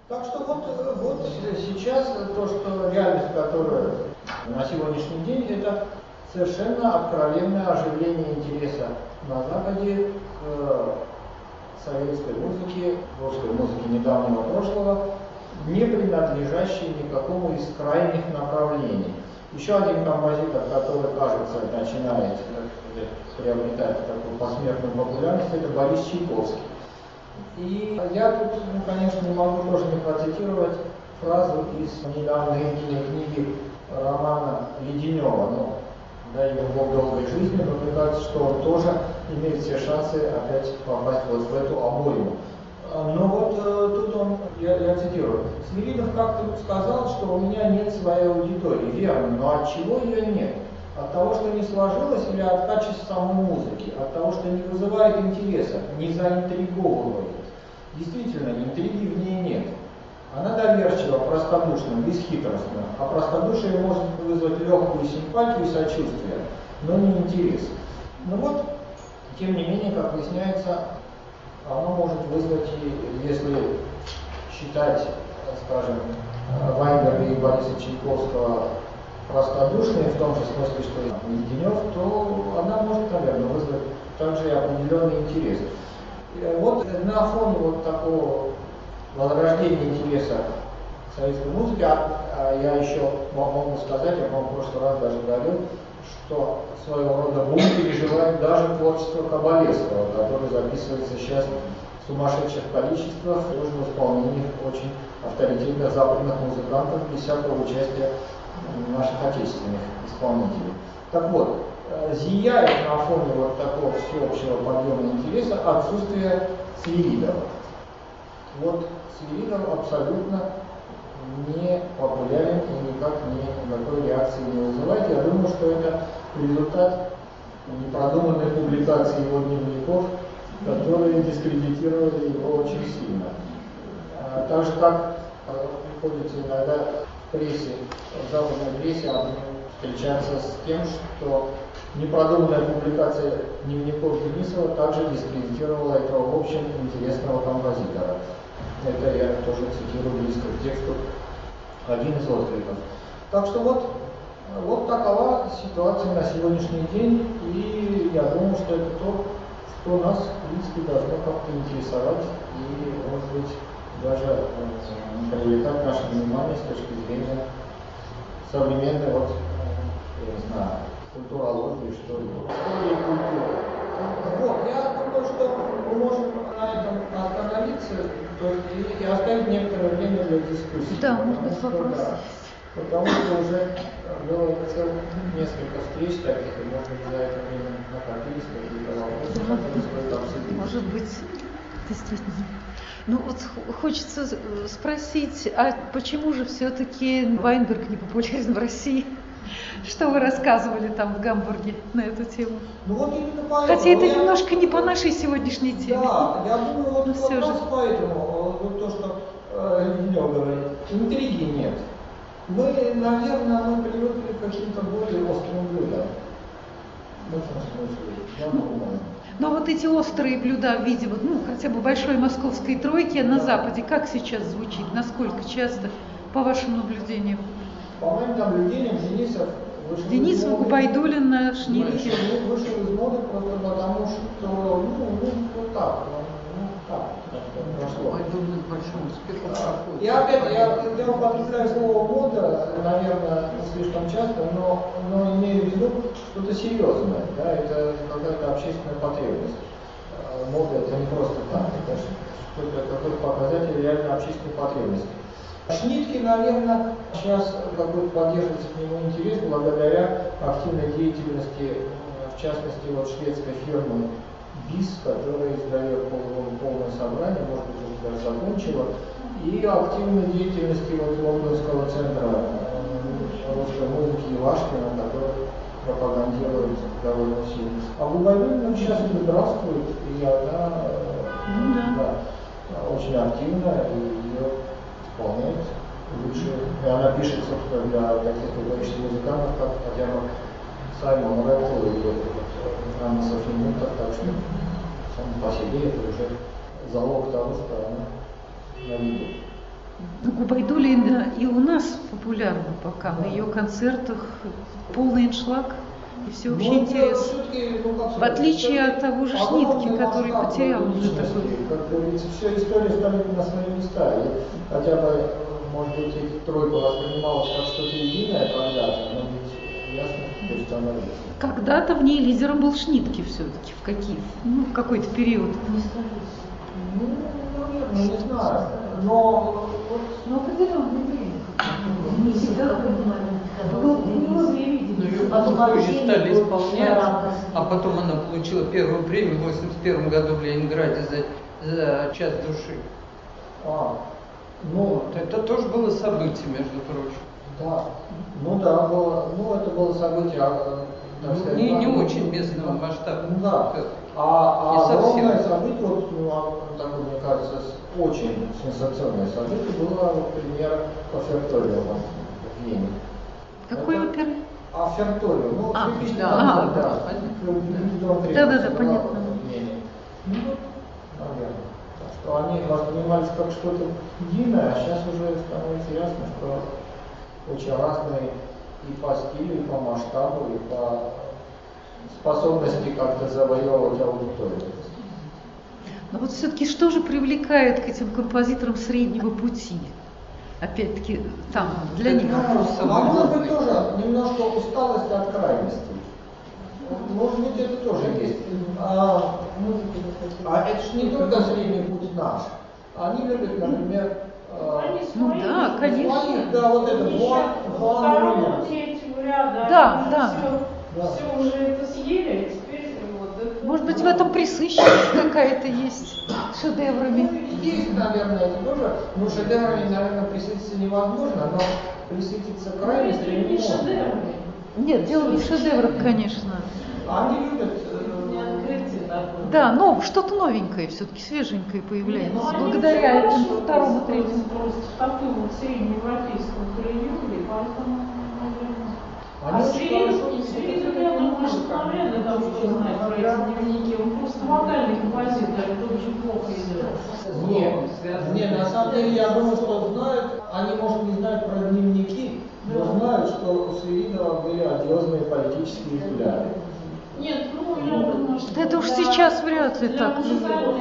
Так что вот сейчас то, что реальность, которая на сегодняшний день, это совершенно откровенное оживление интереса на Западе к советской музыке, русской музыке недавнего прошлого, не принадлежащей никакому из крайних направлений. Еще один композитор, который, кажется, начинает приобретать такую посмертную популярность, это Борис Чайковский. И я тут, конечно, не могу тоже не процитировать фразу из недавней книги романа Леденева, но дай ему Бог долгой жизни, но мне кажется, что он тоже имеет все шансы опять попасть вот в эту обойму. Но вот тут он, я цитирую, Свиридов как-то сказал, что у меня нет своей аудитории. Верно, но от чего ее нет? От того, что не сложилось, или от качества самой музыки? От того, что не вызывает интереса, не заинтриговывает? Действительно, интриги в ней нет. Она доверчива, простодушна, бесхитростна, а простодушие может вызвать легкую симпатию и сочувствие, но не интерес. Но вот, тем не менее, как выясняется, оно может вызвать, если считать, скажем, Вайнберга и Бориса Чайковского простодушными, в том же смысле, что и Леденев, то она может, наверное, вызвать также и определенный интерес. Вот на фоне вот такого возрождения интереса к советской музыке, я еще могу сказать, я, по-моему, в прошлый раз даже говорил, что своего рода бум переживает даже творчество Кабалевского, которое записывается сейчас в сумасшедших количествах, тоже в исполнении очень авторитетных западных музыкантов, без всякого участия наших отечественных исполнителей. Так вот, зияет на фоне вот такого всеобщего подъема интереса отсутствие Свиридова. Вот Свиридов абсолютно не популярен и никак никакой реакции не вызывает. Я думаю, что это результат непродуманной публикации его дневников, которые дискредитировали его очень сильно. Так же, как приходится иногда в прессе, в западной прессе встречаться с тем, что непродуманная публикация дневников Денисова также дискредитировала этого, в общем, интересного композитора. Это я тоже цитирую близко к тексту один из откликов. Так что вот такова ситуация на сегодняшний день, и я думаю, что это то, что нас, в принципе, должно как-то интересовать и, может быть, даже привлекать наше внимание с точки зрения современной, вот, я не знаю, культурологии, что ли, истории культуры. Вот, я думаю, что мы можем на этом остановиться и оставить некоторое время для дискуссии. Да, может быть, вопрос. Да, потому что уже было несколько встреч таких, и, может быть, за это время накопились какие-то вопросы, которые стоит обсудить. Может быть, действительно. Ну вот хочется спросить, а почему же все-таки Вайнберг не популярен в России? Что вы рассказывали там в Гамбурге на эту тему? Ну вот именно поэтому. Хотя это немножко не по нашей сегодняшней теме. Да, я думаю, вот как раз же. поэтому, вот то, что Леденев говорит, интриги нет. Мы, наверное, привыкли к каким-то более острым блюдам. В этом смысле, я думаю. Но вот эти острые блюда в виде, хотя бы большой московской тройки на Западе, как сейчас звучит? Насколько часто, по вашим наблюдениям? По моим наблюдениям, Денисов вышел из моды. Губайдулина, Шнильке. Вышел из моды просто потому, что, вот так прошло. Губайдулин большим успехом проходит. И опять, я употребляю слово мода, наверное, слишком часто, но имею в виду что-то серьезное, да, это какая-то общественная потребность. Мода это не просто так, это какой-то показатель реально общественной потребности. Шнитке, наверное, сейчас какой-то поддерживается к нему интерес благодаря активной деятельности, в частности, вот шведской фирмы БИС, которая издает полное собрание, может быть, уже даже закончила, и активной деятельности вот лондонского центра русской музыки Ивашкина, который пропагандирует довольно сильно. А Губайдулина сейчас здравствует, и она очень активна, и ее исполняет лучше. И она пишет, собственно, для таких выдающихся музыкантов, как хотя бы Саймон Рэттл или Анна Софи Мунтер, так что сам по себе это уже залог того, что она на виду. Ну, Губайдуллина и у нас популярна пока, на ее концертах полный аншлаг и всеобщий интерес. В отличие от того же Шнитке, который потерял уже такой. Как говорится, все история ставит на свои места. И хотя бы, может быть, эта тройка воспринималась как что-то единое когда-то, но ведь ясно, что она есть. Когда-то в ней лидером был Шнитке все-таки, в какой-то период. Ну, наверное, не знаю. Но определенное время. Не всегда ее потом позже стали исполнять, а потом она получила первую премию в 1981 году в Ленинграде за «Час души». Ну, Это тоже было событие, между прочим. Да. Было, это было событие, так сказать, не очень местного масштаба. Да. А огромное событие, такое, мне кажется, очень сенсационное событие было, например, оферториума в Вене. Какой оперы? Оферториум. Да, понятно. В Вене. Наверное. Так что они воспринимались как что-то единое, а сейчас уже становится ясно, что очень разные и по стилю, и по масштабу, и по способности как-то завоевывать аудиторию. Но вот все-таки что же привлекает к этим композиторам среднего пути? Опять-таки, там, для них. Может быть, тоже немножко усталость от крайностей. Может быть, это тоже есть. Это же не только средний путь наш. Они любят, например, конечно. Да, вот это второму, третьему ряду. Да. Все уже это съели, а теперь Может быть, в этом присыщенность какая-то есть шедеврами? Есть, наверное, это тоже. Но шедеврами, наверное, присытиться невозможно, но присытиться крайностью не можно. Нет, дело не в шедеврах, конечно. Они любят... Да, но что-то новенькое, все-таки свеженькое появляется, благодаря этому второму, третьему. Просто в такую вот среднеевропейскую приюли, поэтому, наверное... Свиридов, я думаю, что навряд ли там что знает про эти дневники. Он просто вокальный композитор, это очень плохо идет. Нет, на самом деле, я думаю, что знают, они, может, не знают про дневники, но знают, что у Свиридова были одиозные политические взгляды. Нет, я думаю, что... Это уж сейчас вряд ли так. Музыкального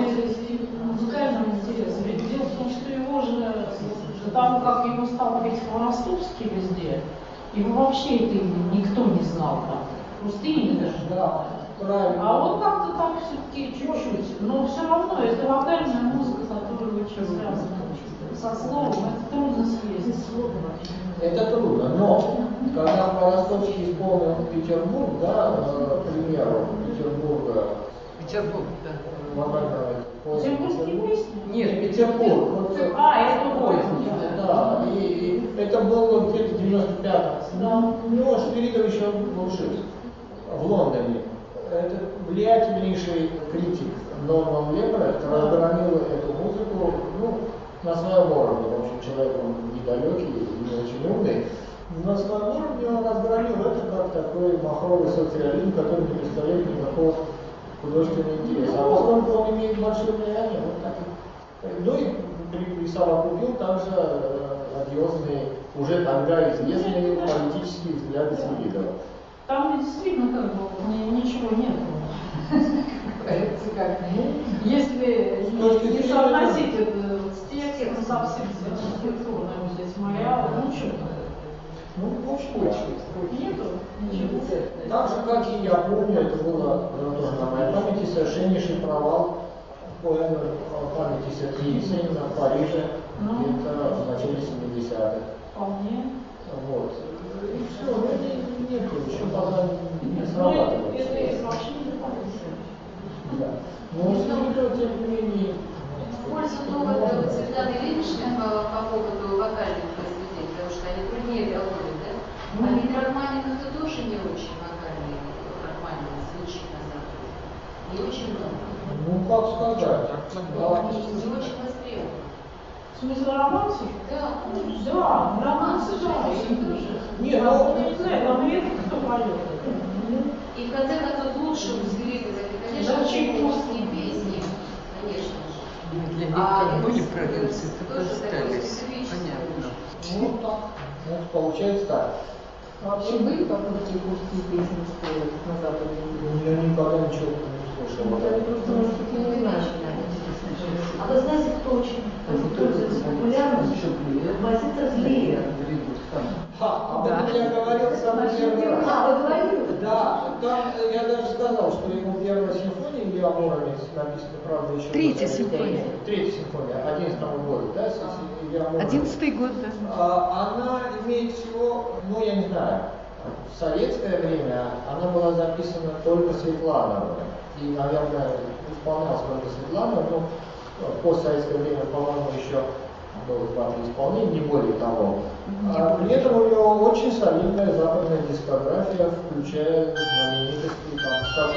интереса. Ведь дело в том, что его же, потому как ему стало быть по-ростовски везде, его вообще это никто не знал там. Просто имя даже. Да, правильно. А он как-то так все-таки чуть-чуть. Но все равно это вокальная музыка, которая очень связана со словом, это трудно съесть. Это трудно, но когда Хворостовский исполнил Петербург, да, к примеру, Петербург, да. Петербургские песни? Нет, Петербург. Это поезд. Да, и это было где-то в 95-м. Да. Ну, Шпиридов еще был жив в Лондоне. Это влиятельнейший критик Норман Лепрет разгромил эту музыку, на своем уровне. В общем, человек он недалекий и не очень умный. На своем уровне он разгромил это как такой махровый соцреализм, который не представляет никакого художественного интереса. А поскольку он имеет большое влияние, вот так и присовокупил также одиозные, уже тогда известные политические взгляды Свиридова. Там действительно как бы ничего нет. Если не соотносить это с текстом, совсем с архитектурным здесь материалом, что-то. В общем, Нету ничего. так же, как и я помню, это было тоже на моей памяти совершеннейший провал поэмы памяти Сергея Есенина в Париже где-то в начале 70-х. Вполне. Вот. И все, нет, еще пока не срабатывает. Это вообще не понятно. Да. Но Свиридов, тем не менее... В пользу довода Светланы Ильиничны по поводу вокальных произведений, потому что они труднее работают, да? А ведь Рахманинов это тоже не очень вокальный, Рахманинов звучит на Западе. Не очень много. Как сказать? Не очень востребован. В смысле романсик? Да. Да, романсы, да. Нет, не знаю, там редко кто поет. И в конце концов лучше у Свиридова, конечно, чайковские песни, конечно же. Для них как были провинции, так и остались. Ну, так. Ну, получается так. А вообще были попытки пустить песни в школе на Западе? Я никогда ничего не слышал. Вот они просто, может быть, и не знали. А вы знаете, кто очень пользуется популярностью? Композитор Леер. Об этом я говорил самый первый раз. А, вы говорили? Да, там я даже сказал, что его первая симфония Илья Муромец написана, правда, еще... Третья симфония. Третья симфония, 11-го года, да, Илья Муромец. 11-й год, да. Она имеет всего, ну, я не знаю, в советское время она была записана только Светлановой. И, наверное, исполнялась только Светланова, но в постсоветское время, по-моему, еще было 2-3 исполнения, не более того. При этом у него очень солидная западная дискография, включая знаменитости, там,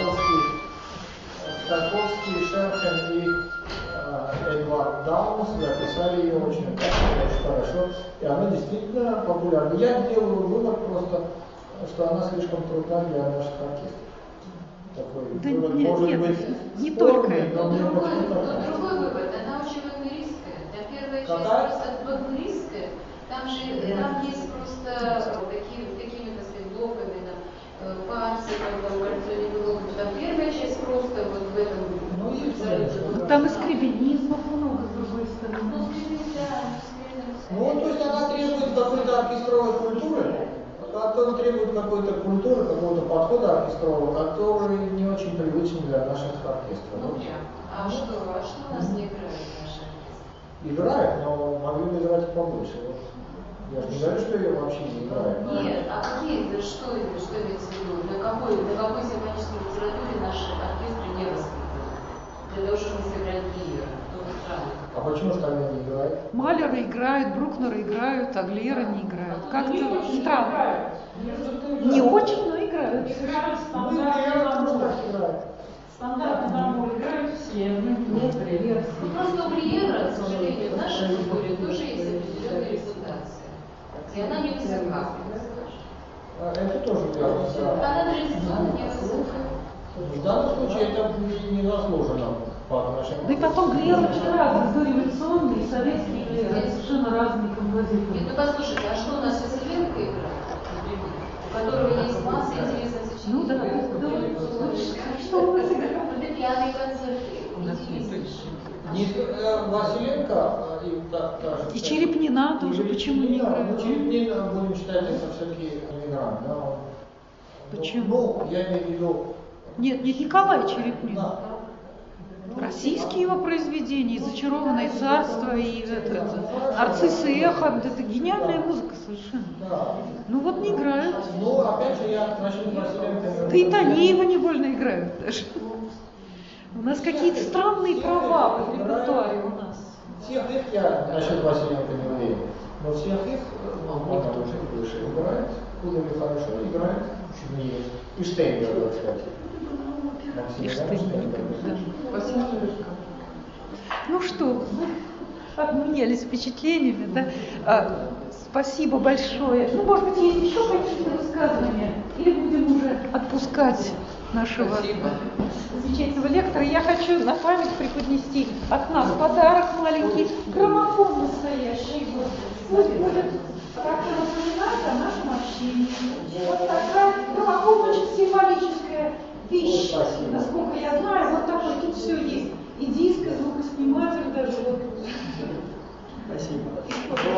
Стаковский, Шерхен и Эдвард Даунс записали ее очень хорошо, и она действительно популярна. Я делаю вывод просто, что она слишком трудна для наших оркестров. Такой Да вывод нет, может нет, быть не спорный, только. но мне почему-то Другой вывод, она очень вагнеристская. Первая часть Какая? просто вагнеристская. Там есть просто такими, так сказать, блоками, пальцы, кольцо не было. Там первая часть просто вот в этом. Ну, есть, конечно. Там и скребенизмов много, с другой стороны. Ну, скрипит, да, скрипит. Ну, то есть она требует какой-то оркестровой культуры, она требует какой-то культуры, какого-то подхода оркестрового, который не очень привычен для наших оркестров. Ну, прям. А что у нас не играет наши оркестры? Играет, но могли бы играть и побольше. Вот. Я же не говорю, что ее вообще не играет. Нет, а что имеется в виду? На какой симфонической литературе наши оркестры не воспитаны? Для того, чтобы сыграть Лиера. А почему же тогда не играет? Малеры играют, Брукнеры играют, а Глера не играют. Как-то странно. Не очень, но играют. Играют Ну, я просто так играет. стандартный набор, играют все, некоторые версии. Ну, просто у Лиера, к сожалению, в нашей культуре тоже есть определенная репутация. И она не высока. Это тоже верно. Да. Она традиционно не высока. В данном случае это не заслуженно по отношению. Да и потом Глер очень разный, дореволюционный и советский Глер. Это совершенно разные композиторы. Нет, ну послушайте, а что у нас Василенко играет, например, у которого есть масса интересных сочинений? Ну да. Что у нас играет? Фортепианные концерты. Василенко и та же. И Черепнина тоже, почему не играют? Ну, Черепнина, будем считать, это все-таки эмигрант, да? Почему? Ну, я имею в виду... Нет, Николай Черепнин. Да. Российские его произведения, «Зачарованное царство» и «Нарциссы и эхо» — это гениальная музыка совершенно. Да. Ну вот не играют. Ну, опять же, я насчет Василенко... Да и Танеева не больно играют даже. У нас какие-то странные права в репертуаре у нас. Всех их я насчет Василенко не уверен. Но всех их, она уже выше играет, Кудами хорошо играет, и Штейнберга, кстати. И Штейнберга, да. Ну что, обменялись впечатлениями, да? Спасибо большое. Ну, может быть, есть еще какие-то высказывания? Или будем уже отпускать нашего замечательного лектора? Я хочу на память преподнести от нас подарок маленький, граммофон настоящий. Пусть будет как-то напоминать о нашем общении. Вот такая граммофон очень символическая вещь. Насколько я знаю, вот такой тут все есть. И диск, и звукосниматель даже. Вот. Спасибо.